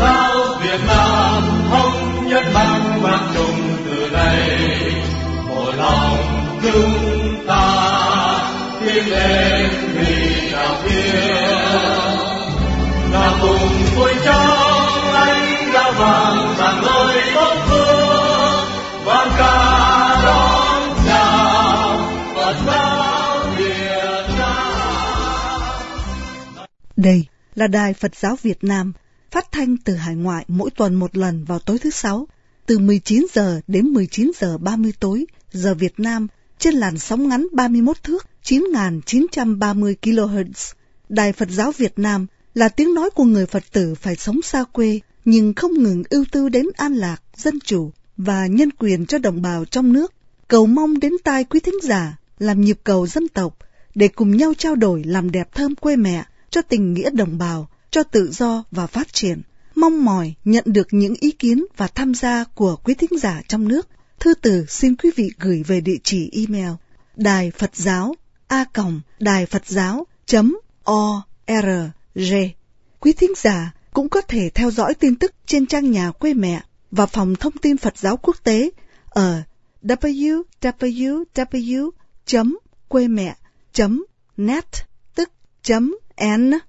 giáo Việt Nam thống nhất mang vang chung từ đây, một lòng chúng ta tiến lên vì đạo thiên, là cùng vui trong ánh đã vàng rạng ngời tốt phương, vang ca đón chào Phật giáo Việt Nam. Đây là Đài Phật giáo Việt Nam, phát thanh từ hải ngoại mỗi tuần một lần vào tối thứ Sáu, từ 19 giờ đến 19 giờ 30 tối, giờ Việt Nam, trên làn sóng ngắn 31 thước 9.930 kHz. Đài Phật giáo Việt Nam là tiếng nói của người Phật tử phải sống xa quê, nhưng không ngừng ưu tư đến an lạc, dân chủ và nhân quyền cho đồng bào trong nước. Cầu mong đến tai quý thính giả làm nhịp cầu dân tộc để cùng nhau trao đổi làm đẹp thơm quê mẹ, cho tình nghĩa đồng bào, cho tự do và phát triển. Mong mỏi nhận được những ý kiến và tham gia của quý thính giả trong nước. Thư từ xin quý vị gửi về địa chỉ email đài Phật giáo a.đài-phật-giáo.org. Quý thính giả cũng có thể theo dõi tin tức trên trang nhà quê mẹ và phòng thông tin Phật giáo quốc tế ở www.quemẹ.net, tức .net.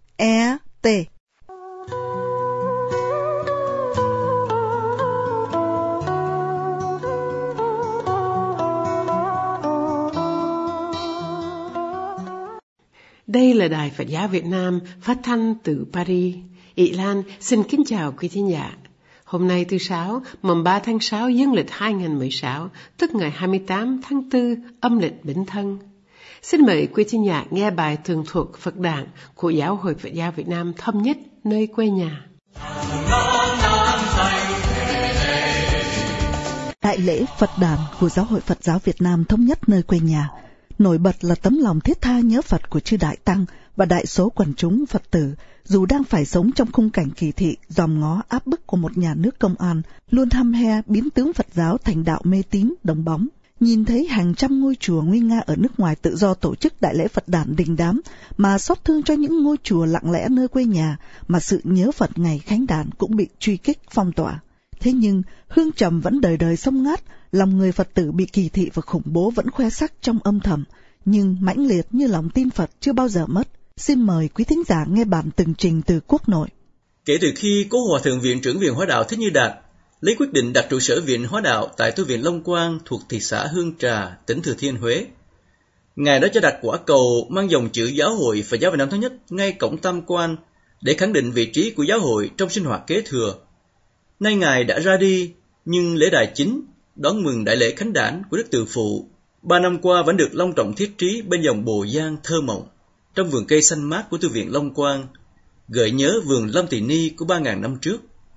Đây là Đài Phật giáo Việt Nam phát thanh từ Paris. Ị Lan xin kính chào quý thính giả. Hôm nay thứ Sáu, mùng 3 tháng 6 dương lịch 2016, tức ngày 28 tháng 4 âm lịch Bính Thân. Xin mời quý thính giả nghe bài tường thuật Phật đản của Giáo hội Phật giáo Việt Nam Thống nhất nơi quê nhà. Đại lễ Phật đản của Giáo hội Phật giáo Việt Nam Thống nhất nơi quê nhà nổi bật là tấm lòng thiết tha nhớ Phật của chư Đại Tăng và đại số quần chúng Phật tử, dù đang phải sống trong khung cảnh kỳ thị, dòm ngó áp bức của một nhà nước công an luôn hăm he biến tướng Phật giáo thành đạo mê tín, đồng bóng. Nhìn thấy hàng trăm ngôi chùa nguy nga ở nước ngoài tự do tổ chức đại lễ Phật đản đình đám, mà xót thương cho những ngôi chùa lặng lẽ nơi quê nhà, mà sự nhớ Phật ngày khánh đản cũng bị truy kích phong tỏa. Thế nhưng hương trầm vẫn đời đời xông ngát, lòng người Phật tử bị kỳ thị và khủng bố vẫn khoe sắc trong âm thầm, nhưng mãnh liệt như lòng tin Phật chưa bao giờ mất. Xin mời quý thính giả nghe bản tường trình từ quốc nội. Kể từ khi cố Hòa thượng Viện trưởng Viện Hóa đạo Thích Như Đạt lấy quyết định đặt trụ sở Viện Hóa đạo tại tu viện Long Quang thuộc thị xã Hương Trà, tỉnh Thừa Thiên Huế, Ngài đã cho đặt quả cầu mang dòng chữ Giáo hội Phật giáo Việt Nam Thống nhất ngay cổng tam quan để khẳng định vị trí của giáo hội trong sinh hoạt kế thừa. Nay Ngài đã ra đi, nhưng lễ đài chính đón mừng đại lễ khánh đản của Đức Từ Phụ 3 năm qua vẫn được long trọng thiết trí bên dòng Bồ Giang thơ mộng, trong vườn cây xanh mát của tu viện Long Quang, gợi nhớ vườn Lâm Tỳ Ni của 3.000 năm trước.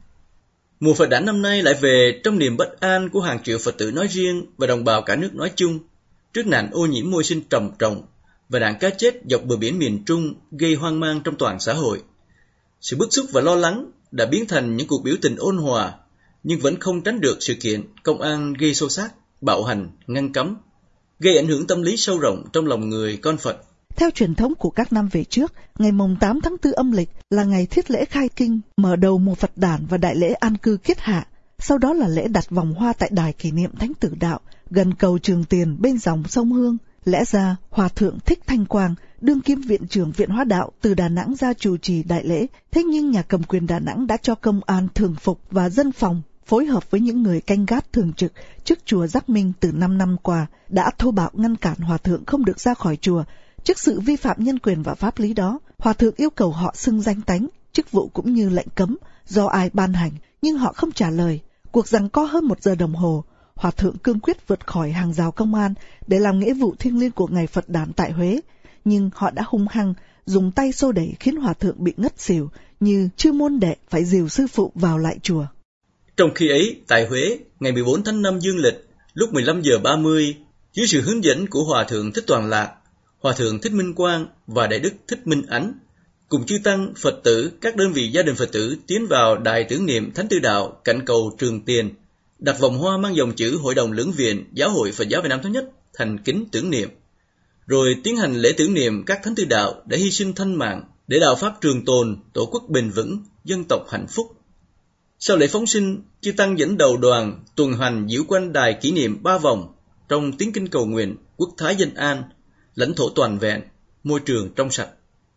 Mùa Phật đản năm nay lại về trong niềm bất an của hàng triệu Phật tử nói riêng và đồng bào cả nước nói chung, trước nạn ô nhiễm môi sinh trầm trọng và nạn cá chết dọc bờ biển miền Trung gây hoang mang trong toàn xã hội. Sự bức xúc và lo lắng đã biến thành những cuộc biểu tình ôn hòa, nhưng vẫn không tránh được sự kiện công an gây xô xát, bạo hành, ngăn cấm, gây ảnh hưởng tâm lý sâu rộng trong lòng người con Phật. Theo truyền thống của các năm về trước, ngày mùng 8 tháng 4 âm lịch là ngày thiết lễ khai kinh, mở đầu mùa Phật đản và đại lễ an cư kiết hạ. Sau đó là lễ đặt vòng hoa tại đài kỷ niệm Thánh Tử Đạo, gần cầu Trường Tiền bên dòng sông Hương. Lẽ ra, Hòa thượng Thích Thanh Quang, đương kim viện trưởng Viện Hóa đạo từ Đà Nẵng ra chủ trì đại lễ. Thế nhưng nhà cầm quyền Đà Nẵng đã cho công an thường phục và dân phòng phối hợp với những người canh gác thường trực trước chùa Giác Minh từ 5 năm qua, đã thô bạo ngăn cản Hòa thượng không được ra khỏi chùa. Trước sự vi phạm nhân quyền và pháp lý đó, Hòa thượng yêu cầu họ xưng danh tánh, chức vụ cũng như lệnh cấm do ai ban hành, nhưng họ không trả lời. Cuộc giằng co hơn 1 giờ đồng hồ, Hòa thượng cương quyết vượt khỏi hàng rào công an để làm nghĩa vụ thiêng liêng của ngày Phật đản tại Huế, nhưng họ đã hung hăng dùng tay xô đẩy khiến Hòa thượng bị ngất xỉu, như chư môn đệ phải dìu sư phụ vào lại chùa. Trong khi ấy, tại Huế, ngày 14 tháng 5 dương lịch, lúc 15 giờ 30, dưới sự hướng dẫn của Hòa thượng Thích Toàn Lạc, Hòa thượng Thích Minh Quang và Đại đức Thích Minh Ánh, cùng chư tăng, Phật tử, các đơn vị gia đình Phật tử tiến vào đài tưởng niệm Thánh Tử Đạo cạnh cầu Trường Tiền, đặt vòng hoa mang dòng chữ Hội đồng Lưỡng Viện Giáo hội Phật giáo Việt Nam Thống nhất thành kính tưởng niệm, rồi tiến hành lễ tưởng niệm các Thánh Tử Đạo đã hy sinh thanh mạng để đạo pháp trường tồn, tổ quốc bền vững, dân tộc hạnh phúc. Sau lễ phóng sinh, chư tăng dẫn đầu đoàn tuần hành diễu quanh đài kỷ niệm 3 vòng trong tiếng kinh cầu nguyện quốc thái dân an, lãnh thổ toàn vẹn, môi trường trong sạch.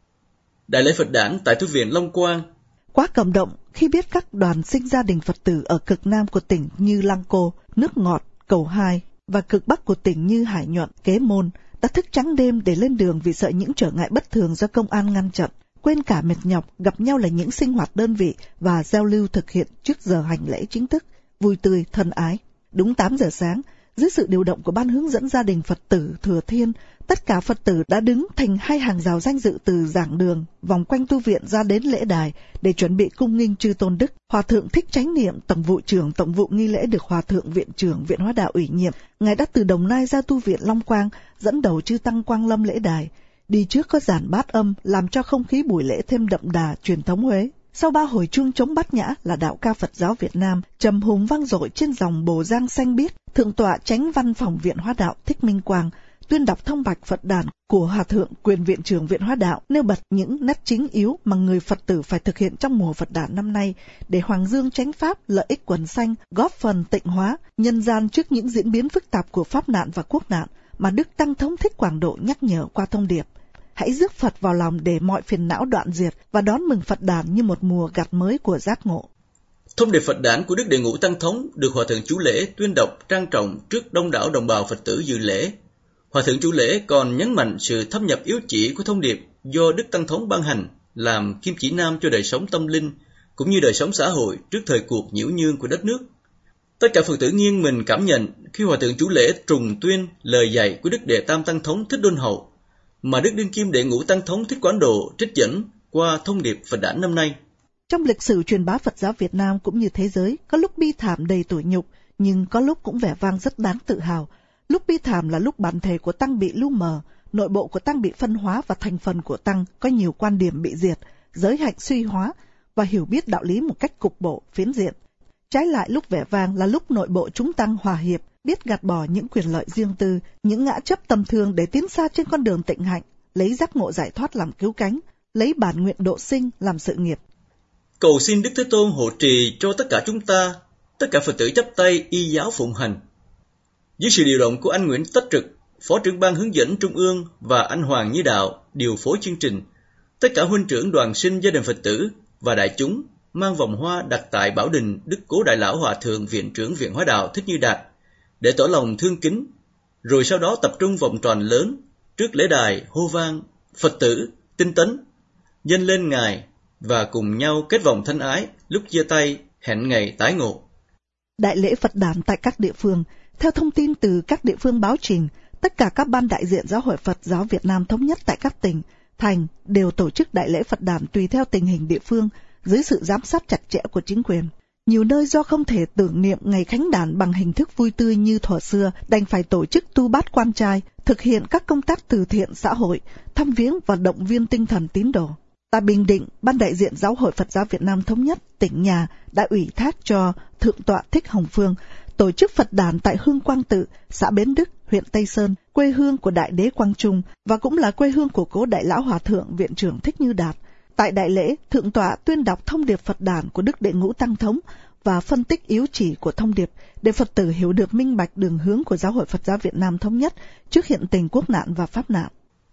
Đại lễ Phật đản tại Thư viện Long Quang. Quá cảm động khi biết các đoàn sinh gia đình Phật tử ở cực Nam của tỉnh như Lăng Cô, Nước Ngọt, Cầu Hai và cực Bắc của tỉnh như Hải Nhuận, Kế Môn đã thức trắng đêm để lên đường vì sợ những trở ngại bất thường do công an ngăn chặn. Quên cả mệt nhọc, gặp nhau là những sinh hoạt đơn vị và giao lưu thực hiện trước giờ hành lễ chính thức, vui tươi, thân ái. Đúng 8 giờ sáng, dưới sự điều động của ban hướng dẫn gia đình Phật tử Thừa Thiên, tất cả Phật tử đã đứng thành hai hàng rào danh dự từ giảng đường, vòng quanh tu viện ra đến lễ đài để chuẩn bị cung nghinh chư tôn đức. Hòa thượng Thích Chánh Niệm, tổng vụ trưởng tổng vụ nghi lễ được Hòa thượng viện trưởng Viện Hóa Đạo ủy nhiệm, ngài đã từ Đồng Nai ra tu viện Long Quang, dẫn đầu chư tăng quang lâm lễ đài. Đi trước có giàn bát âm làm cho không khí buổi lễ thêm đậm đà truyền thống Huế. Sau 3 hồi chuông trống bát nhã là đạo ca Phật giáo Việt Nam trầm hùng vang dội trên dòng Bồ Giang xanh biếc. Thượng tọa Chánh Văn phòng Viện Hóa Đạo Thích Minh Quang tuyên đọc thông bạch Phật đản của Hòa thượng quyền viện trưởng Viện Hóa Đạo, nêu bật những nét chính yếu mà người Phật tử phải thực hiện trong mùa Phật đản năm nay để hoàng dương chánh pháp, lợi ích quần sanh, góp phần tịnh hóa nhân gian trước những diễn biến phức tạp của pháp nạn và quốc nạn mà Đức Tăng Thống Thích Quảng Độ nhắc nhở qua thông điệp. Hãy rước Phật vào lòng để mọi phiền não đoạn diệt và đón mừng Phật đản như một mùa gặt mới của giác ngộ. Thông điệp Phật đản của Đức Đệ Ngũ Tăng Thống được Hòa thượng chủ lễ tuyên đọc trang trọng trước đông đảo đồng bào Phật tử dự lễ. Hòa thượng chủ lễ còn nhấn mạnh sự thâm nhập yếu chỉ của thông điệp do Đức Tăng Thống ban hành làm kim chỉ nam cho đời sống tâm linh cũng như đời sống xã hội trước thời cuộc nhiễu nhương của đất nước. Tất cả Phật tử nghiêng mình cảm nhận khi Hòa thượng chủ lễ trùng tuyên lời dạy của Đức Đệ Tam Tăng Thống Thích Đôn Hậu mà Đức Đương Kim Đệ Ngũ Tăng Thống Thích Quảng Độ trích dẫn qua thông điệp Phật đản năm nay. Trong lịch sử truyền bá Phật giáo Việt Nam cũng như thế giới, có lúc bi thảm đầy tủi nhục, nhưng có lúc cũng vẻ vang rất đáng tự hào. Lúc bi thảm là lúc bản thể của tăng bị lu mờ, nội bộ của tăng bị phân hóa và thành phần của tăng có nhiều quan điểm bị diệt, giới hạnh suy hóa và hiểu biết đạo lý một cách cục bộ, phiến diện. Trái lại lúc vẻ vang là lúc nội bộ chúng tăng hòa hiệp, biết gạt bỏ những quyền lợi riêng tư, những ngã chấp tầm thường để tiến xa trên con đường tịnh hạnh, lấy giác ngộ giải thoát làm cứu cánh, lấy bản nguyện độ sinh làm sự nghiệp. Cầu xin Đức Thế Tôn hộ trì cho tất cả chúng ta, tất cả Phật tử chắp tay y giáo phụng hành. Dưới sự điều động của anh Nguyễn Tất Trực, Phó trưởng ban hướng dẫn Trung ương và anh Hoàng Như Đạo điều phối chương trình, tất cả huynh trưởng đoàn sinh gia đình Phật tử và đại chúng mang vòng hoa đặt tại Bảo Đình Đức Cố Đại Lão Hòa Thượng Viện trưởng Viện Hóa Đạo Thích Như Đạt để tỏ lòng thương kính, rồi sau đó tập trung vòng tròn lớn trước lễ đài hô vang Phật tử tinh tấn, dâng lên Ngài và cùng nhau kết vòng thân ái lúc chia tay hẹn ngày tái ngộ. Đại lễ Phật đản tại các địa phương. Theo thông tin từ các địa phương báo trình, tất cả các ban đại diện Giáo hội Phật giáo Việt Nam thống nhất tại các tỉnh, thành đều tổ chức đại lễ Phật đản tùy theo tình hình địa phương dưới sự giám sát chặt chẽ của chính quyền. Nhiều nơi do không thể tưởng niệm ngày khánh đản bằng hình thức vui tươi như thuở xưa, đành phải tổ chức tu bát quan trai, thực hiện các công tác từ thiện xã hội, thăm viếng và động viên tinh thần tín đồ. Tại Bình Định, Ban đại diện Giáo hội Phật giáo Việt Nam thống nhất tỉnh nhà đã ủy thác cho Thượng tọa Thích Hồng Phương tổ chức Phật đản tại Hương Quang Tự, xã Bến Đức, huyện Tây Sơn, quê hương của Đại đế Quang Trung và cũng là quê hương của cố Đại Lão Hòa Thượng Viện trưởng Thích Như Đạt. Tại đại lễ, Thượng tọa tuyên đọc thông điệp Phật đản của Đức Đệ Ngũ Tăng Thống và phân tích yếu chỉ của thông điệp để Phật tử hiểu được minh bạch đường hướng của Giáo hội Phật giáo Việt Nam thống nhất trước hiện tình quốc nạn và pháp nạn.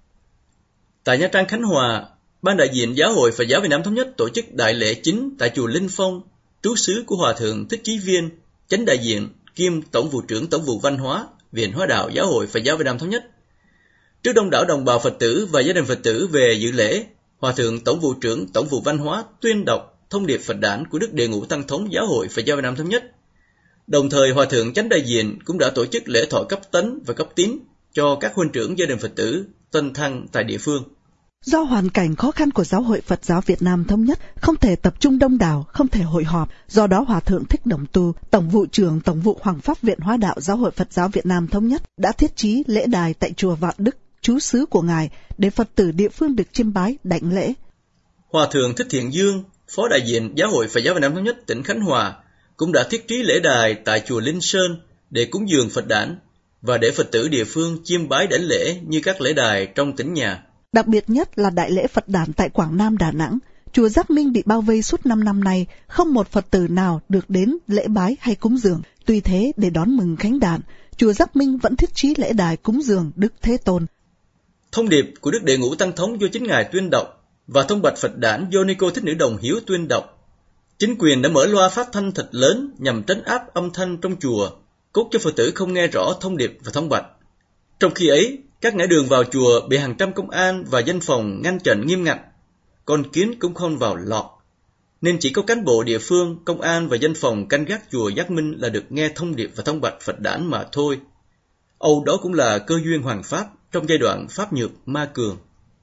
Tại Nha Trang, Khánh Hòa, Ban đại diện Giáo hội Phật giáo Việt Nam thống nhất tổ chức đại lễ chính tại chùa Linh Phong, trú xứ của Hòa thượng Thích Chí Viên, chánh đại diện kiêm tổng vụ trưởng tổng vụ văn hóa Viện Hóa Đạo Giáo hội Phật giáo Việt Nam thống nhất. Trước đông đảo đồng bào Phật tử và gia đình Phật tử về dự lễ, Hòa thượng tổng vụ trưởng tổng vụ văn hóa tuyên đọc thông điệp Phật đản của Đức Đệ Ngũ Tăng Thống Giáo hội Phật giáo Việt Nam thống nhất. Đồng thời, Hòa thượng chánh đại diện cũng đã tổ chức lễ thọ cấp tấn và cấp tín cho các huynh trưởng gia đình Phật tử tân thăng tại địa phương. Do hoàn cảnh khó khăn của Giáo hội Phật giáo Việt Nam thống nhất, không thể tập trung đông đảo, không thể hội họp, do đó Hòa thượng Thích Đồng Tu, tổng vụ trưởng tổng vụ Hoàng pháp Viện Hóa Đạo Giáo hội Phật giáo Việt Nam thống nhất đã thiết trí lễ đài tại chùa Vạn Đức, trú xứ của ngài, để Phật tử địa phương được chiêm bái, đảnh lễ. Hòa thượng Thích Thiện Dương, phó đại diện Giáo hội Phật giáo Việt Nam thống nhất tỉnh Khánh Hòa, cũng đã thiết trí lễ đài tại chùa Linh Sơn để cúng dường Phật đản và để Phật tử địa phương chiêm bái đảnh lễ như các lễ đài trong tỉnh nhà. Đặc biệt nhất là đại lễ Phật đản tại Quảng Nam, Đà Nẵng, Chùa Giác Minh bị bao vây suốt 5 năm nay, không một Phật tử nào được đến lễ bái hay cúng dường. Tuy thế, để đón mừng Khánh Đản, chùa Giác Minh vẫn thiết trí lễ đài cúng dường Đức Thế Tôn. Thông điệp của Đức Đệ Ngũ Tăng Thống do chính Ngài tuyên đọc và thông bạch Phật đản do Ni Cô Thích Nữ Đồng Hiếu tuyên đọc. Chính quyền đã mở loa phát thanh thật lớn nhằm trấn áp âm thanh trong chùa, cốt cho Phật tử không nghe rõ thông điệp và thông bạch. Trong khi ấy, các ngã đường vào chùa bị hàng trăm công an và dân phòng ngăn chặn nghiêm ngặt, con kiến cũng không vào lọt, nên chỉ có cán bộ địa phương, công an và dân phòng canh gác chùa Giác Minh là được nghe thông điệp và thông bạch Phật đản mà thôi. Âu đó cũng là cơ duyên hoàng pháp trong giai đoạn pháp nhược ma cường.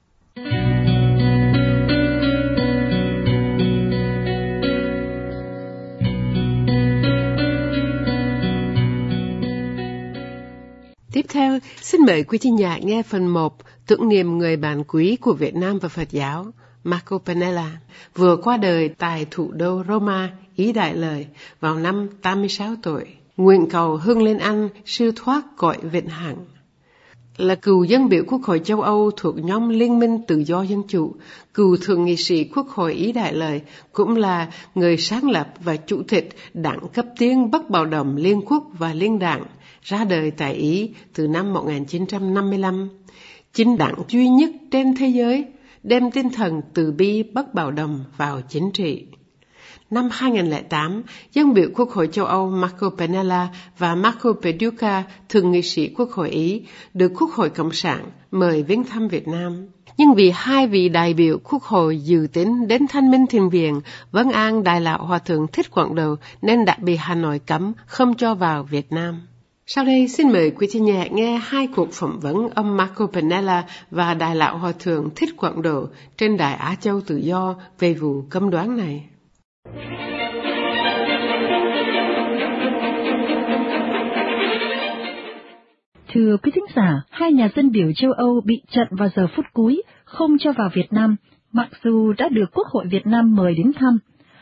Tiếp theo, xin mời quý thính giả nghe phần 1 tưởng niệm người bạn quý của Việt Nam và Phật giáo, Marco Pannella, vừa qua đời tại thủ đô Roma, Ý Đại Lợi vào năm 86 tuổi. Nguyện cầu hưng lên anh siêu thoát cõi vĩnh hằng. Là cựu dân biểu Quốc hội châu Âu thuộc nhóm Liên minh Tự do Dân chủ, cựu thượng nghị sĩ Quốc hội Ý Đại Lợi, cũng là người sáng lập và chủ tịch Đảng cấp tiến Bất Bạo động Liên quốc và Liên đảng, ra đời tại Ý từ năm 1955. Chính đảng duy nhất trên thế giới đem tinh thần từ bi bất bạo động vào chính trị. Năm 2008, dân biểu Quốc hội châu Âu Marco Pannella và Marco Perduca, thượng nghị sĩ Quốc hội Ý, được Quốc hội Cộng sản mời viếng thăm Việt Nam. Nhưng vì hai vị đại biểu Quốc hội dự tính đến Thanh Minh Thiền Viện vấn an Đại lão Hòa thượng Thích Quảng Đầu nên đã bị Hà Nội cấm không cho vào Việt Nam. Sau đây xin mời quý thính giả nghe hai cuộc phỏng vấn ông Marco Pannella và Đại lão Hòa thượng Thích Quảng Độ trên Đài Á Châu Tự Do về vụ cấm đoán này. Thưa quý thính giả, hai nhà dân biểu châu Âu bị chặn vào giờ phút cuối, không cho vào Việt Nam, mặc dù đã được Quốc hội Việt Nam mời đến thăm.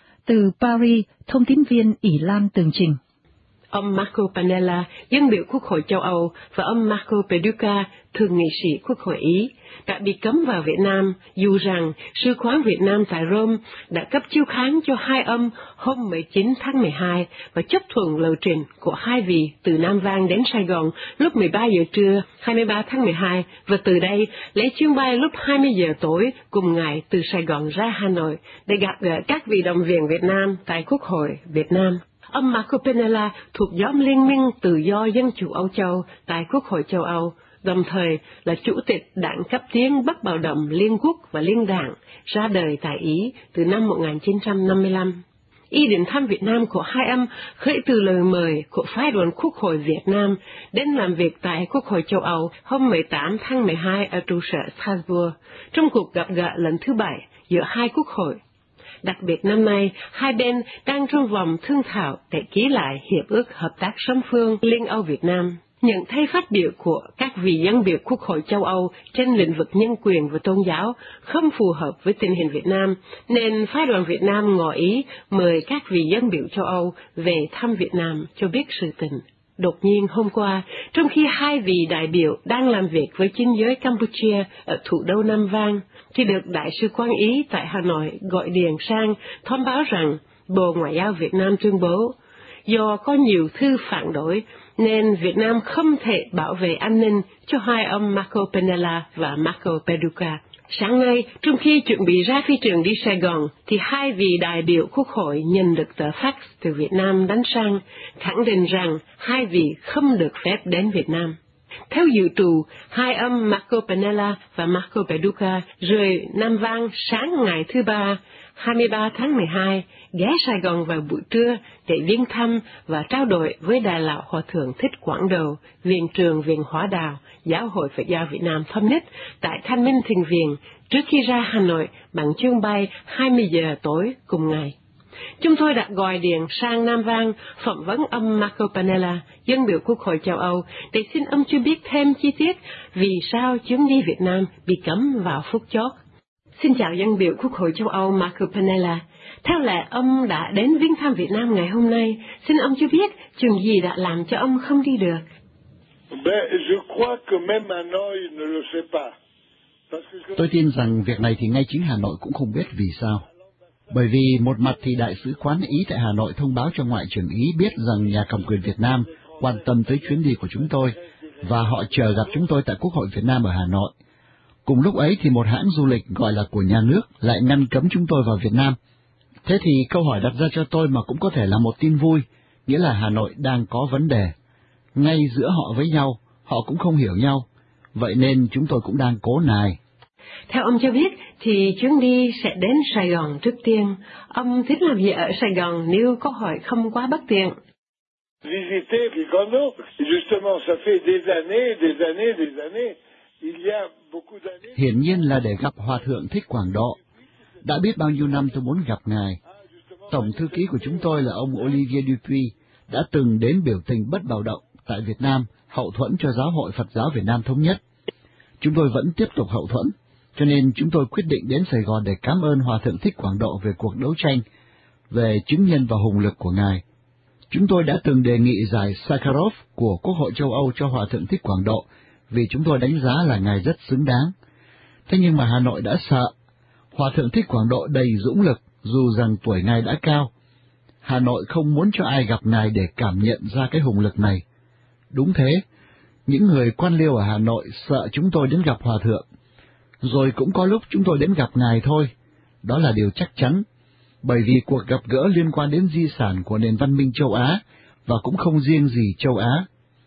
Từ Paris, thông tín viên ỷ Lan tường trình. Ông Marco Pannella, dân biểu Quốc hội châu Âu, và ông Marco Perduca, thượng nghị sĩ Quốc hội Ý, đã bị cấm vào Việt Nam, dù rằng Sứ quán Việt Nam tại Rome đã cấp chiếu kháng cho hai ông hôm 19 tháng 12 và chấp thuận lộ trình của hai vị từ Nam Vang đến Sài Gòn lúc 13 giờ trưa 23 tháng 12 và từ đây lấy chuyến bay lúc 20 giờ tối cùng ngày từ Sài Gòn ra Hà Nội để gặp gỡ các vị đồng viên Việt Nam tại Quốc hội Việt Nam. Ông Marco Pannella thuộc nhóm Liên minh Tự do Dân chủ Âu Châu tại Quốc hội châu Âu, đồng thời là chủ tịch Đảng cấp tiến Bất Bạo động Liên quốc và Liên đảng, ra đời tại Ý từ năm 1955. Ý định thăm Việt Nam của hai ông khởi từ lời mời của phái đoàn Quốc hội Việt Nam đến làm việc tại Quốc hội châu Âu hôm 18 tháng 12 ở trụ sở Strasbourg, trong cuộc gặp gỡ lần thứ 7 giữa hai quốc hội. Đặc biệt năm nay, hai bên đang trong vòng thương thảo để ký lại Hiệp ước Hợp tác song phương Liên Âu Việt Nam. Nhận thấy phát biểu của các vị dân biểu Quốc hội châu Âu trên lĩnh vực nhân quyền và tôn giáo không phù hợp với tình hình Việt Nam, nên phái đoàn Việt Nam ngỏ ý mời các vị dân biểu châu Âu về thăm Việt Nam cho biết sự tình. Đột nhiên hôm qua, trong khi hai vị đại biểu đang làm việc với chính giới Campuchia ở thủ đô Nam Vang, thì được Đại sứ quán Ý tại Hà Nội gọi điện sang thông báo rằng Bộ Ngoại giao Việt Nam tuyên bố, do có nhiều thư phản đối nên Việt Nam không thể bảo vệ an ninh cho hai ông Marco Pannella và Marco Perduca. Sáng nay, trong khi chuẩn bị ra phi trường đi Sài Gòn, thì hai vị đại biểu Quốc hội nhận được tờ fax từ Việt Nam đánh sang, khẳng định rằng hai vị không được phép đến Việt Nam. Theo dự trù, hai ông Marco Pannella và Marco Perduca rời Nam Vang sáng ngày thứ Ba, 23 tháng 12, ghé Sài Gòn vào buổi trưa để viếng thăm và trao đổi với Đại lão Hòa thượng Thích Quảng Đầu, Viện trưởng Viện Hóa Đạo, Giáo hội Phật giáo Việt Nam Thống nhất tại Thanh Minh Thiền Viện trước khi ra Hà Nội bằng chuyến bay 20 giờ tối cùng ngày. Chúng tôi đã gọi điện sang Nam Vang phỏng vấn ông Marco Pannella, dân biểu Quốc hội châu Âu, để xin ông cho biết thêm chi tiết vì sao chuyến đi Việt Nam bị cấm vào phút chót. Xin chào dân biểu Quốc hội châu Âu Marco Pannella. Theo lẽ ông đã đến viếng thăm Việt Nam ngày hôm nay. Xin ông cho biết chuyện gì đã làm cho ông không đi được. Tôi tin rằng việc này thì ngay chính Hà Nội cũng không biết vì sao. Bởi vì một mặt thì Đại sứ quán Ý tại Hà Nội thông báo cho Ngoại trưởng Ý biết rằng nhà cầm quyền Việt Nam quan tâm tới chuyến đi của chúng tôi, và họ chờ gặp chúng tôi tại Quốc hội Việt Nam ở Hà Nội. Cùng lúc ấy thì một hãng du lịch gọi là của nhà nước lại ngăn cấm chúng tôi vào Việt Nam. Thế thì câu hỏi đặt ra cho tôi mà cũng có thể là một tin vui, nghĩa là Hà Nội đang có vấn đề. Ngay giữa họ với nhau, họ cũng không hiểu nhau, vậy nên chúng tôi cũng đang cố nài. Theo ông cho biết thì chuyến đi sẽ đến Sài Gòn trước tiên. Ông thích làm gì ở Sài Gòn nếu có hỏi không quá bất tiện? Visiter Rigono, justement, ça fait des années. Il y a beaucoup d'années. Hiển nhiên là để gặp Hòa thượng Thích Quảng Độ. Đã biết bao nhiêu năm tôi muốn gặp ngài. Tổng thư ký của chúng tôi là ông Olivier Dupuy đã từng đến biểu tình bất bạo động tại Việt Nam, hậu thuẫn cho Giáo hội Phật giáo Việt Nam Thống nhất. Chúng tôi vẫn tiếp tục hậu thuẫn, cho nên chúng tôi quyết định đến Sài Gòn để cảm ơn Hòa thượng Thích Quảng Độ về cuộc đấu tranh, về chứng nhân và hùng lực của ngài. Chúng tôi đã từng đề nghị giải Sakharov của Quốc hội châu Âu cho Hòa thượng Thích Quảng Độ, vì chúng tôi đánh giá là ngài rất xứng đáng. Thế nhưng mà Hà Nội đã sợ. Hòa thượng Thích Quảng Độ đầy dũng lực, dù rằng tuổi ngài đã cao. Hà Nội không muốn cho ai gặp ngài để cảm nhận ra cái hùng lực này. Đúng thế, những người quan liêu ở Hà Nội sợ chúng tôi đến gặp Hòa thượng. Rồi cũng có lúc chúng tôi đến gặp ngài thôi. Đó là điều chắc chắn, bởi vì cuộc gặp gỡ liên quan đến di sản của nền văn minh châu Á, và cũng không riêng gì châu Á.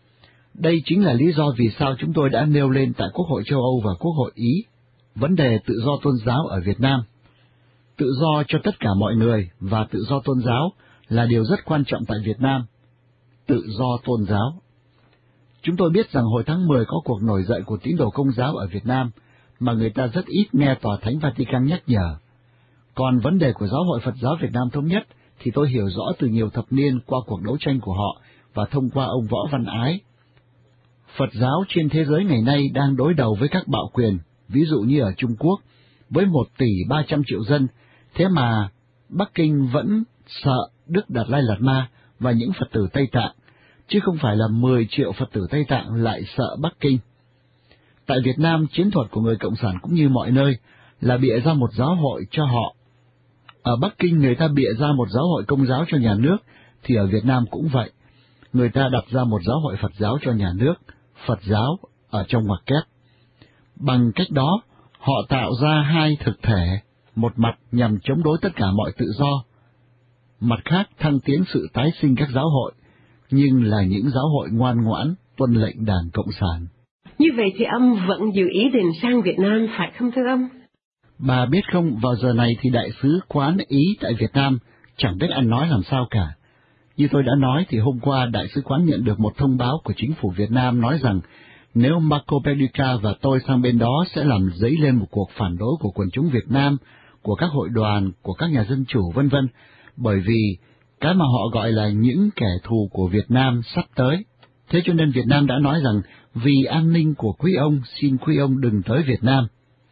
Đây chính là lý do vì sao chúng tôi đã nêu lên tại Quốc hội châu Âu và Quốc hội Ý vấn đề tự do tôn giáo ở Việt Nam. Tự do cho tất cả mọi người và tự do tôn giáo là điều rất quan trọng tại Việt Nam. Tự do tôn giáo. Chúng tôi biết rằng hồi tháng 10 có cuộc nổi dậy của tín đồ Công giáo ở Việt Nam, mà người ta rất ít nghe Tòa Thánh Vatican nhắc nhở. Còn vấn đề của Giáo hội Phật giáo Việt Nam Thống nhất thì tôi hiểu rõ từ nhiều thập niên qua cuộc đấu tranh của họ và thông qua ông Võ Văn Ái. Phật giáo trên thế giới ngày nay đang đối đầu với các bạo quyền, ví dụ như ở Trung Quốc, với 1,3 tỷ dân, thế mà Bắc Kinh vẫn sợ Đức Đạt Lai Lạt Ma và những Phật tử Tây Tạng, chứ không phải là 10 triệu Phật tử Tây Tạng lại sợ Bắc Kinh. Tại Việt Nam, chiến thuật của người Cộng sản cũng như mọi nơi là bịa ra một giáo hội cho họ. Ở Bắc Kinh người ta bịa ra một giáo hội Công giáo cho nhà nước, thì ở Việt Nam cũng vậy. Người ta đặt ra một giáo hội Phật giáo cho nhà nước, Phật giáo ở trong ngoặc kép. Bằng cách đó, họ tạo ra hai thực thể, một mặt nhằm chống đối tất cả mọi tự do, mặt khác thăng tiến sự tái sinh các giáo hội, nhưng là những giáo hội ngoan ngoãn, tuân lệnh Đảng Cộng sản. Như vậy thì ông vẫn dự ý định sang Việt Nam, phải không thưa ông? Bà biết không, vào giờ này thì Đại sứ quán Ý tại Việt Nam chẳng biết ăn nói làm sao cả. Như tôi đã nói thì hôm qua Đại sứ quán nhận được một thông báo của chính phủ Việt Nam nói rằng nếu Marco Pedica và tôi sang bên đó sẽ làm dấy lên một cuộc phản đối của quần chúng Việt Nam, của các hội đoàn, của các nhà dân chủ vân vân, bởi vì cái mà họ gọi là những kẻ thù của Việt Nam sắp tới. Thế cho nên Việt Nam đã nói rằng vì an ninh của quý ông, xin quý ông đừng tới Việt Nam.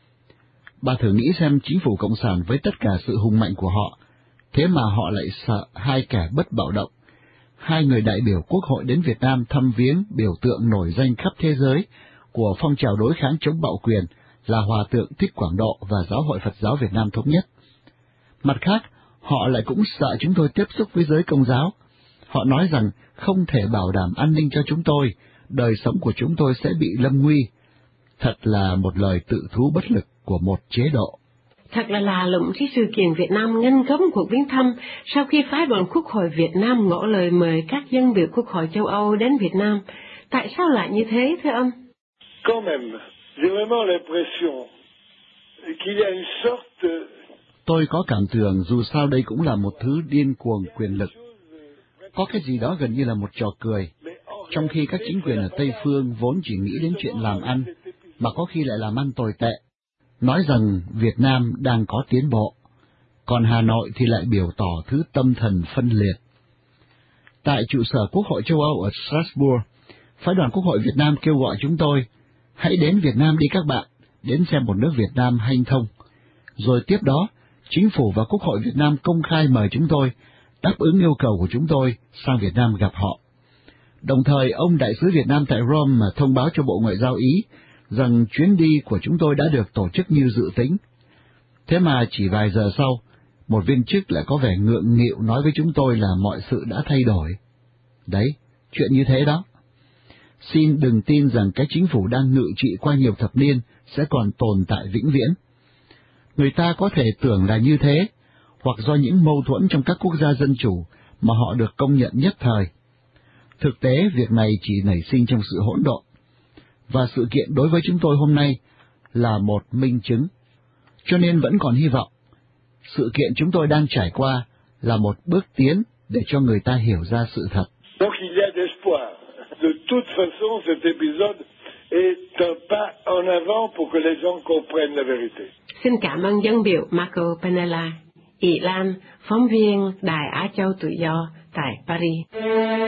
Bà thử nghĩ xem chính phủ Cộng sản với tất cả sự hùng mạnh của họ, thế mà họ lại sợ hai kẻ bất bạo động. Hai người đại biểu Quốc hội đến Việt Nam thăm viếng biểu tượng nổi danh khắp thế giới của phong trào đối kháng chống bạo quyền là Hòa thượng Thích Quảng Độ và Giáo hội Phật giáo Việt Nam Thống nhất. Mặt khác, họ lại cũng sợ chúng tôi tiếp xúc với giới Công giáo. Họ nói rằng không thể bảo đảm an ninh cho chúng tôi, đời sống của chúng tôi sẽ bị lâm nguy. Thật là một lời tự thú bất lực của một chế độ. Thật là lạ lùng khi sự kiện Việt Nam ngăn cấm cuộc viếng thăm sau khi phái đoàn Quốc hội Việt Nam ngỏ lời mời các dân biểu Quốc hội châu Âu đến Việt Nam. Tại sao lại như thế, thưa ông? Quand même, j'ai vraiment l'impression qu'il y a une sorte... Tôi có cảm tưởng dù sao đây cũng là một thứ điên cuồng quyền lực. Có cái gì đó gần như là một trò cười, trong khi các chính quyền ở Tây Phương vốn chỉ nghĩ đến chuyện làm ăn, mà có khi lại làm ăn tồi tệ, nói rằng Việt Nam đang có tiến bộ, còn Hà Nội thì lại biểu tỏ thứ tâm thần phân liệt. Tại trụ sở Quốc hội châu Âu ở Strasbourg, phái đoàn Quốc hội Việt Nam kêu gọi chúng tôi, hãy đến Việt Nam đi các bạn, đến xem một nước Việt Nam hanh thông. Rồi tiếp đó, chính phủ và Quốc hội Việt Nam công khai mời chúng tôi, đáp ứng yêu cầu của chúng tôi sang Việt Nam gặp họ. Đồng thời, ông Đại sứ Việt Nam tại Rome thông báo cho Bộ Ngoại giao Ý rằng chuyến đi của chúng tôi đã được tổ chức như dự tính. Thế mà chỉ vài giờ sau, Một viên chức lại có vẻ ngượng nghịu nói với chúng tôi là mọi sự đã thay đổi. Đấy, chuyện như thế đó. Xin đừng tin rằng cái chính phủ đang ngự trị qua nhiều thập niên sẽ còn tồn tại vĩnh viễn. Người ta có thể tưởng là như thế, hoặc do những mâu thuẫn trong các quốc gia dân chủ mà họ được công nhận nhất thời. Thực tế, việc này chỉ nảy sinh trong sự hỗn độn, và sự kiện đối với chúng tôi hôm nay là một minh chứng, cho nên vẫn còn hy vọng. Sự kiện chúng tôi đang trải qua là một bước tiến để cho người ta hiểu ra sự thật. Donc il y a d'espoir. De toute façon, cet épisode est un pas en avant pour que les gens comprennent la vérité. Xin cảm ơn dân biểu Marco Pannella, Ỷ Lan, phóng viên Đài Á Châu Tự Do tại Paris.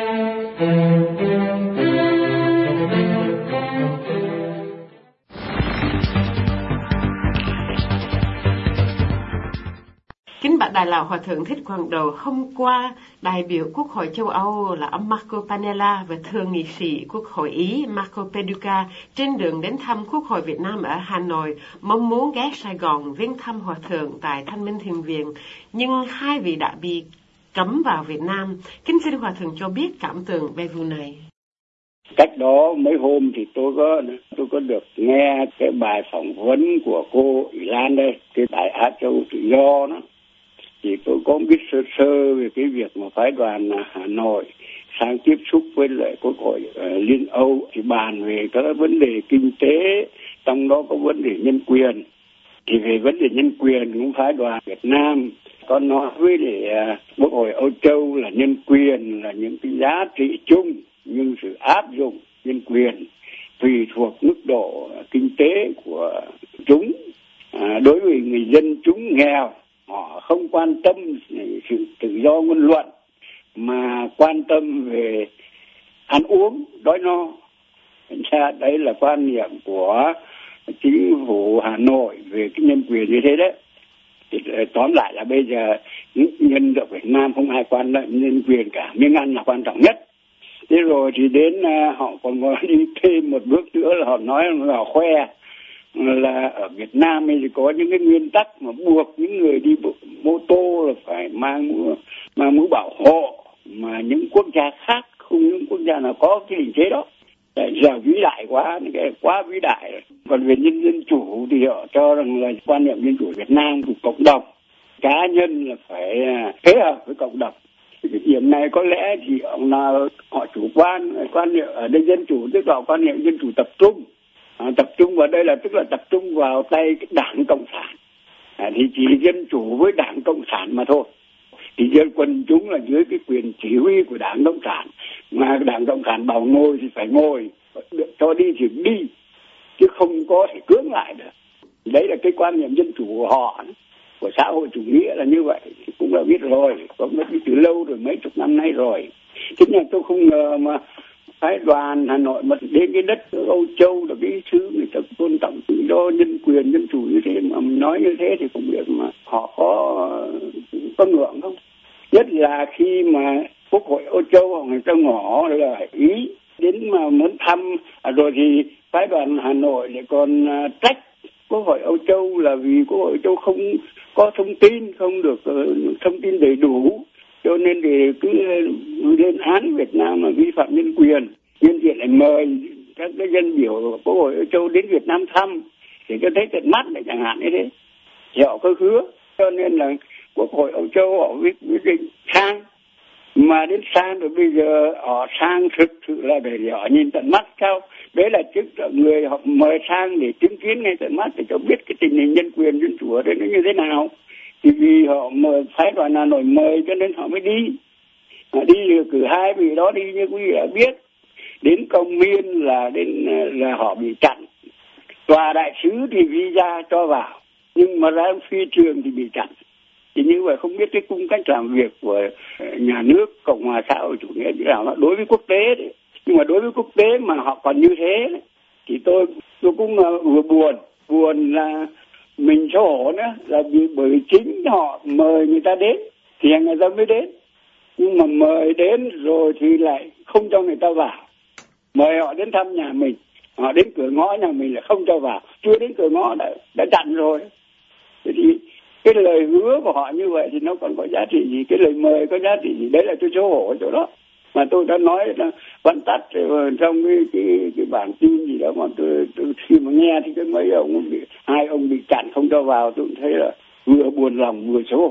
Kính bạch Đại lão Hòa thượng Thích Quảng Độ, hôm qua, đại biểu Quốc hội châu Âu là ông Marco Pannella và thượng nghị sĩ Quốc hội Ý Marco Peduca trên đường đến thăm Quốc hội Việt Nam ở Hà Nội, mong muốn ghé Sài Gòn viếng thăm Hòa thượng tại Thanh Minh Thiền Viện, nhưng hai vị đã bị cấm vào Việt Nam. Kính xin Hòa thượng cho biết cảm tưởng về vụ này. Cách đó mấy hôm thì tôi có được nghe cái bài phỏng vấn của cô Ỷ Lan đây, cái Đài Á Châu Tự Do đó. Thì tôi có biết sơ sơ về cái việc mà phái đoàn Hà Nội sang tiếp xúc với lại Quốc hội Liên Âu thì bàn về các vấn đề kinh tế, trong đó có vấn đề nhân quyền. Thì về vấn đề nhân quyền cũng phái đoàn Việt Nam có nói với lại Quốc hội Âu Châu là nhân quyền là những cái giá trị chung, nhưng sự áp dụng nhân quyền tùy thuộc mức độ kinh tế của chúng. Đối với người dân chúng nghèo, họ không quan tâm sự tự do ngôn luận mà quan tâm về ăn uống đói no. Đấy là quan niệm của chính phủ Hà Nội về cái nhân quyền như thế đấy. Thì tóm lại là bây giờ những nhân dân Việt Nam không ai quan tâm nhân quyền cả, miếng ăn là quan trọng nhất. Thế rồi thì đến họ còn đi thêm một bước nữa là họ nói là họ khoe là ở Việt Nam thì có những cái nguyên tắc mà buộc những người đi mô tô là phải mang mũ bảo hộ, mà những quốc gia khác không, những quốc gia nào có cái định chế đó. Tại giờ vĩ đại quá, cái quá vĩ đại rồi. Còn về dân chủ thì họ cho rằng là quan niệm dân chủ Việt Nam của cộng đồng, cá nhân là phải phối hợp với cộng đồng. Cái điểm này có lẽ thì họ chủ quan niệm ở đây dân chủ tức là quan niệm dân chủ tập trung. Tập trung vào đây là tức là tập trung vào tay cái Đảng Cộng sản. Thì chỉ dân chủ với Đảng Cộng sản mà thôi. Thì dân quần chúng là dưới cái quyền chỉ huy của Đảng Cộng sản, mà Đảng Cộng sản bảo ngồi thì phải ngồi, cho đi thì đi, chứ không có thể cưỡng lại được. Đấy là cái quan niệm dân chủ của họ, của xã hội chủ nghĩa là như vậy. Thì cũng đã biết rồi, có biết từ lâu rồi, mấy chục năm nay rồi. Thế nhưng tôi không ngờ mà phái đoàn Hà Nội mà đến cái đất Âu Châu là cái thứ người ta tôn trọng tự do nhân quyền dân chủ như thế, mà nói như thế thì không biết mà họ có ngưỡng không. Nhất là khi mà Quốc hội Âu Châu người ta ngỏ là ý đến mà muốn thăm, rồi thì phái đoàn Hà Nội lại còn trách Quốc hội Âu Châu là vì Quốc hội Âu Châu không có thông tin, không được thông tin đầy đủ, cho nên thì cứ lên án Việt Nam là vi phạm nhân quyền. Nhân tiện lại mời các cái dân biểu của Quốc hội Âu Châu đến Việt Nam thăm để cho thấy tận mắt này chẳng hạn như thế. Thì họ có hứa, cho nên là Quốc hội Âu Châu họ quyết định sang, mà đến sang rồi bây giờ họ sang thực sự là để họ nhìn tận mắt sao? Đấy là chức người họ mời sang để chứng kiến ngay tận mắt để cho biết cái tình hình nhân quyền dân chủ ở đây nó như thế nào. Thì vì họ mời phái đoàn Hà Nội mời cho nên họ mới đi. Họ đi cử hai vị đó đi như quý vị đã biết. Đến Công Miên là họ bị chặn. Tòa đại sứ thì visa cho vào, nhưng mà ra phi trường thì bị chặn. Thì như vậy không biết cái cung cách làm việc của nhà nước Cộng hòa xã hội chủ nghĩa như nào đối với quốc tế đấy. Nhưng mà đối với quốc tế mà họ còn như thế đấy, thì tôi cũng vừa buồn là mình xấu hổ nữa, là vì bởi chính họ mời người ta đến thì người ta mới đến, nhưng mà mời đến rồi thì lại không cho người ta vào. Mời họ đến thăm nhà mình, họ đến cửa ngõ nhà mình lại không cho vào, chưa đến cửa ngõ đã chặn rồi. Thế thì Cái lời hứa của họ như vậy thì nó còn có giá trị gì? Cái lời mời có giá trị gì? Đấy là tôi xấu hổ ở chỗ đó. Mà tôi đã nói là vẫn tắt trong cái bản tin gì đó mà tôi khi mà nghe thì cái mấy ông hai ông bị chặn không cho vào, tôi cũng thấy là vừa buồn lòng vừa xấu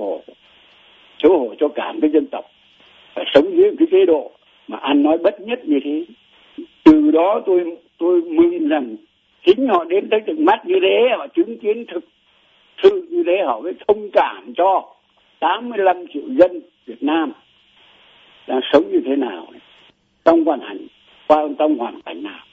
hổ cho cả cái dân tộc phải sống dưới cái chế độ mà ăn nói bất nhất như thế. Từ đó tôi mừng rằng chính họ đến tới tận mắt như thế, họ chứng kiến thực sự như thế, họ mới thông cảm cho 85 triệu dân Việt Nam đang sống như thế nào, trong hoàn cảnh nào.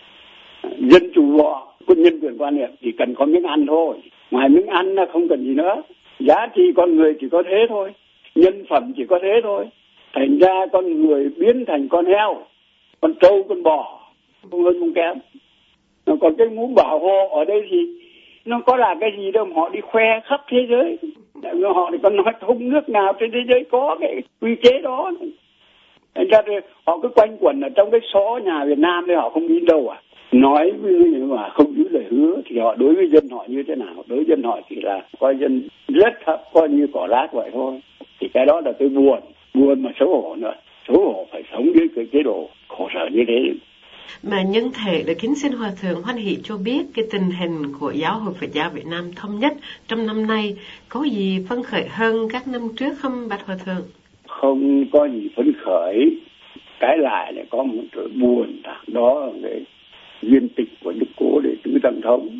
Dân chủ họ quân nhân quyền quan niệm chỉ cần có miếng ăn thôi, ngoài miếng ăn là không cần gì nữa. Giá trị con người chỉ có thế thôi, nhân phẩm chỉ có thế thôi. Thành ra con người biến thành con heo, con trâu, con bò, không hơn không kém. Còn cái mũ bảo hộ ở đây thì nó có là cái gì đâu mà họ đi khoe khắp thế giới. Họ thì còn nói không nước nào trên thế giới có cái quy chế đó. Thành ra thì họ cứ quanh quẩn ở trong cái xó nhà Việt Nam đấy, họ không đi đâu à. Nói nhưng mà không giữ lời hứa thì họ đối với dân họ như thế nào? Đối với dân họ chỉ là coi dân rất thấp, coi như cỏ rác vậy thôi. Thì cái đó là tôi buồn mà xấu hổ nữa. Xấu hổ phải sống dưới cái chế độ khổ sở như thế. Mà nhân thể được kính xin Hòa Thượng hoan hỷ cho biết cái tình hình của Giáo hội Phật giáo Việt Nam thống nhất trong năm nay có gì phấn khởi hơn các năm trước không bạch Hòa Thượng? Không có gì phấn khởi, cái lại lại có một sự buồn, đó là cái viên tịch của Đức Cố Đệ Tứ Tăng Thống,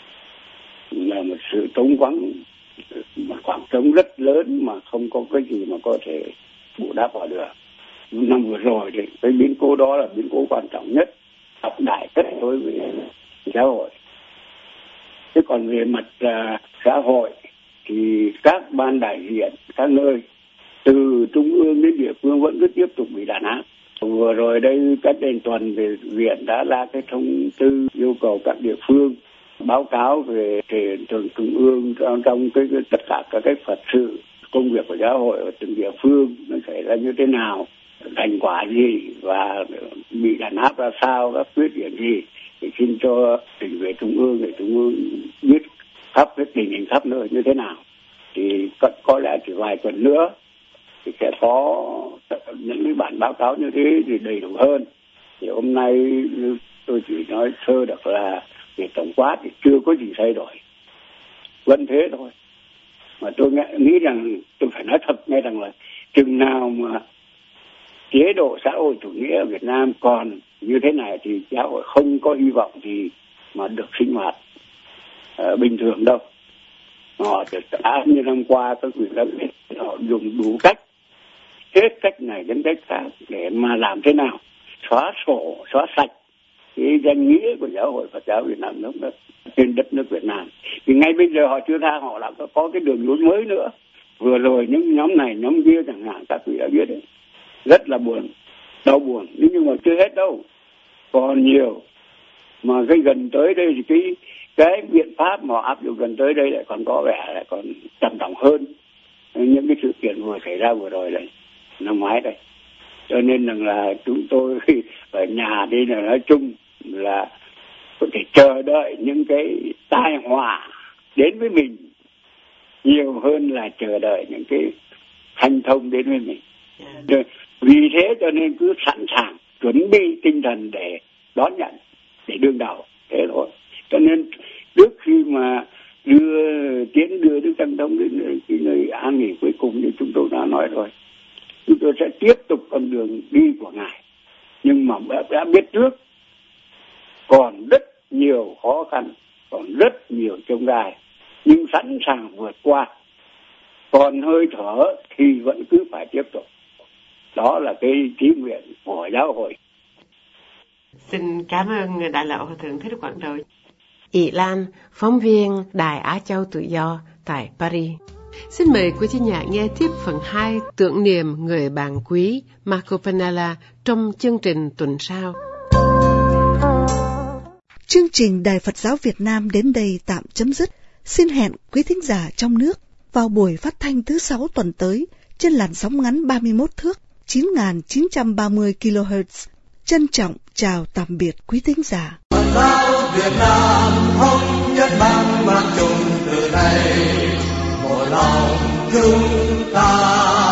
là một sự trống vắng, một khoảng trống rất lớn mà không có cái gì mà có thể bù đắp vào được. Năm vừa rồi thì cái biến cố đó là biến cố quan trọng nhất, trọng đại nhất đối với xã hội. Thế còn về mặt xã hội thì các ban đại diện các nơi từ trung ương đến địa phương vẫn cứ tiếp tục bị đàn áp. Vừa rồi đây cách đây tuần thì viện đã ra cái thông tư yêu cầu các địa phương báo cáo về trường trung ương trong cái tất cả các cái Phật sự công việc của giáo hội ở từng địa phương nó xảy ra như thế nào, thành quả gì và bị đàn áp ra sao, các khuyết điểm gì, thì xin cho trình về trung ương để trung ương biết khắp cái tình hình khắp nơi như thế nào. Thì có lẽ chỉ vài tuần nữa thì sẽ có những cái bản báo cáo như thế thì đầy đủ hơn. Thì hôm nay tôi chỉ nói sơ được là về tổng quát thì chưa có gì thay đổi, vẫn thế thôi. Mà tôi nghĩ rằng tôi phải nói thật ngay rằng là chừng nào mà chế độ xã hội chủ nghĩa ở Việt Nam còn như thế này thì giáo hội không có hy vọng gì mà được sinh hoạt bình thường đâu. Họ đã như năm qua các vị đã biết họ dùng đủ cách, hết cách này đến cách khác để mà làm thế nào xóa sạch cái danh nghĩa của giáo hội Phật giáo Việt Nam trên đất nước Việt Nam. Thì ngay bây giờ họ chưa tha, họ đã có cái đường lối mới nữa. Vừa rồi những nhóm này nhóm kia chẳng hạn các vị đã biết đấy, rất là buồn, đau buồn. Nhưng mà chưa hết đâu, còn nhiều. Mà cái gần tới đây thì cái biện pháp mà áp dụng gần tới đây lại còn có vẻ lại còn trầm trọng hơn những cái sự kiện vừa xảy ra vừa rồi đây, năm ngoái đây. Cho nên là chúng tôi ở nhà đây là nói chung là có thể chờ đợi những cái tai họa đến với mình nhiều hơn là chờ đợi những cái hanh thông đến với mình. Vì thế cho nên cứ sẵn sàng chuẩn bị tinh thần để đón nhận, để đương đầu thế thôi. Cho nên trước khi mà đưa Đức Tăng Thống đến cái nơi an nghỉ cuối cùng như chúng tôi đã nói rồi, chúng tôi sẽ tiếp tục con đường đi của Ngài, nhưng mà đã biết trước còn rất nhiều khó khăn, còn rất nhiều chông gai, nhưng sẵn sàng vượt qua. Còn hơi thở thì vẫn cứ phải tiếp tục. Đó là cái chí nguyện của giáo hội. Xin cảm ơn Đại lão Hòa Thượng Thích Quảng Độ. Ỷ Lan, phóng viên Đài Á Châu Tự Do tại Paris. Xin mời quý thính giả nghe tiếp phần 2 tưởng niệm người bạn quý Marco Pannella trong chương trình tuần sau. Chương trình Đài Phật giáo Việt Nam đến đây tạm chấm dứt. Xin hẹn quý thính giả trong nước vào buổi phát thanh thứ 6 tuần tới trên làn sóng ngắn 31 thước 9.930 kHz. Trân trọng chào tạm biệt quý thính giả. Phật giáo Việt Nam thống nhất mang chung từ đây. một lòng chúng ta